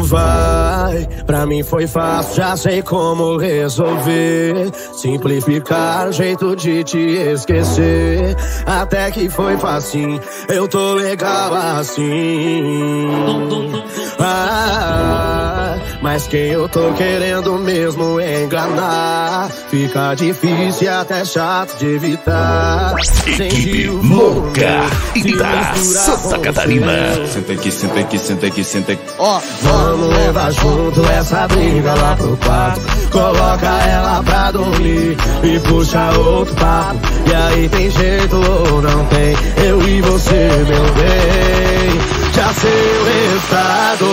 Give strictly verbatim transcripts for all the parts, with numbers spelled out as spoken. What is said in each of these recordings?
vai. Pra mim foi fácil, já sei como resolver. Simplificar o jeito de te esquecer. Até que foi facinho, eu tô legal assim. Ah, mas quem eu tô querendo mesmo enganar, fica difícil e até chato de evitar. Equipe Moca da Santa Catarina. Senta aqui, senta aqui, senta aqui, senta aqui. Ó, vamos levar junto essa briga lá pro quarto. Coloca ela pra dormir e puxa outro papo. E aí tem jeito ou não tem? Eu e você, meu bem, já sei o resultado.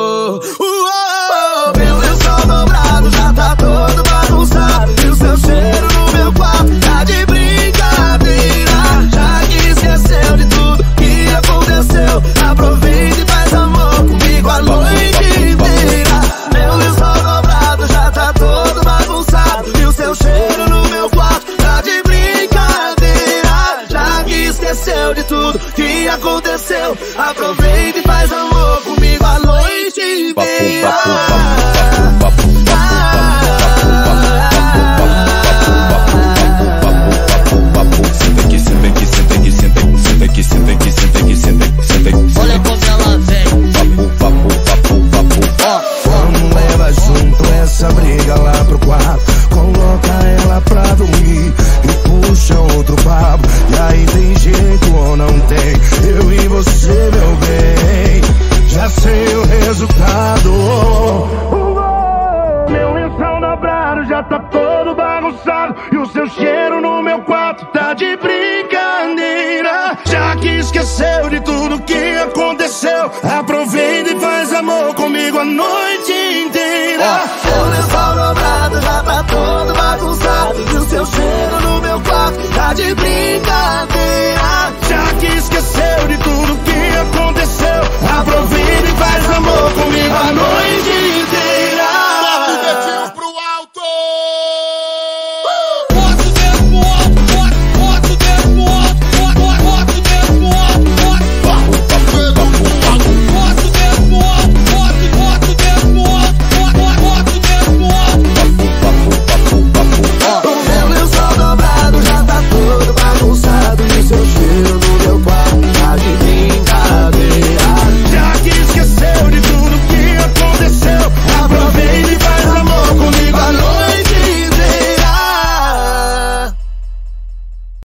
Uou, meu lençol dobrado já tá todo bagunçado. E o seu cheiro no meu quarto tá de brincadeira. Já que esqueceu de tudo que aconteceu, aproveita e faz amor comigo a noite inteira. Meu lençol dobrado já tá todo bagunçado. E o seu cheiro no meu quarto tá de brincadeira. Já que esqueceu de tudo que aconteceu, aproveita e faz amor comigo a noite inteira. Senta aqui, senta aqui, senta aqui, senta aqui, senta aqui, senta aqui, senta aqui, senta aqui, senta aqui. Olha como ela vem. Papo, papo, papo, papo. Ó, vamos levar junto essa briga lá pro quarto. Coloca ela pra dormir e puxa outro papo. E aí tem jeito ou não tem? Eu e você, meu bem, já sei o resultado. Meu lençol dobrado já tá todo bagunçado. E o seu cheiro no meu quarto tá de brincadeira. Já que esqueceu de tudo que aconteceu, aproveita e faz amor comigo a noite inteira. Meu lençol dobrado já tá todo bagunçado. E o seu cheiro no meu quarto tá de brincadeira. Já que esqueceu